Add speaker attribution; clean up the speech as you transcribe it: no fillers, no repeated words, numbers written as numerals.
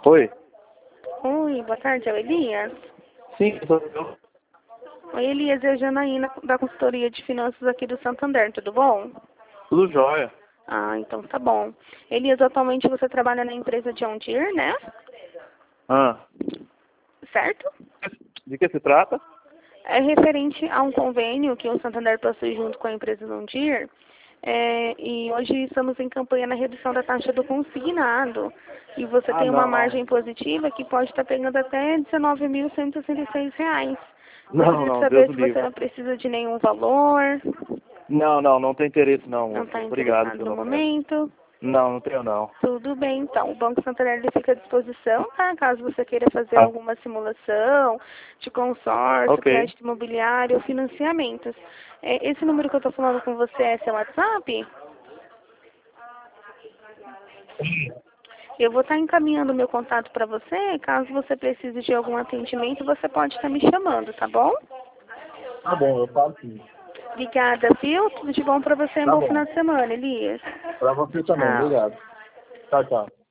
Speaker 1: Oi.
Speaker 2: Oi, boa tarde, é o Elias?
Speaker 1: Sim, sou eu.
Speaker 2: Oi, Elias, é a Janaína da consultoria de finanças aqui do Santander, tudo bom?
Speaker 1: Tudo jóia.
Speaker 2: Ah, então tá bom. Elias, atualmente você trabalha na empresa John Deere, né?
Speaker 1: Ah,
Speaker 2: Certo?
Speaker 1: de que se trata?
Speaker 2: É referente a um convênio que o Santander possui junto com a empresa John Deere. E hoje estamos em campanha na redução da taxa do consignado. E você
Speaker 1: Ah,
Speaker 2: tem uma
Speaker 1: não.
Speaker 2: margem positiva que pode estar pegando até R$19.166.
Speaker 1: Não,
Speaker 2: Gostaria de
Speaker 1: não, Deus
Speaker 2: saber
Speaker 1: o
Speaker 2: se você
Speaker 1: livre.
Speaker 2: não precisa de nenhum valor,
Speaker 1: Não tem interesse não,
Speaker 2: não
Speaker 1: moço.
Speaker 2: está
Speaker 1: Obrigado
Speaker 2: interessado no
Speaker 1: pela oferta.
Speaker 2: momento.
Speaker 1: Não tenho não.
Speaker 2: Tudo bem, então. O Banco Santander ele fica à disposição, tá? Caso você queira fazer
Speaker 1: Ah,
Speaker 2: alguma simulação de consórcio,
Speaker 1: ok.
Speaker 2: crédito imobiliário ou financiamentos. Esse número que eu estou falando com você é seu WhatsApp? Eu vou estar encaminhando o meu contato para você. Caso você precise de algum atendimento, você pode estar me chamando, tá bom?
Speaker 1: Tá bom, eu falo sim.
Speaker 2: Obrigada, viu? Tudo de bom para você. Um
Speaker 1: Tá
Speaker 2: bom final
Speaker 1: bom.
Speaker 2: de semana, Elias.
Speaker 1: Pra você também,
Speaker 2: Tchau.
Speaker 1: obrigado. Tchau, tchau.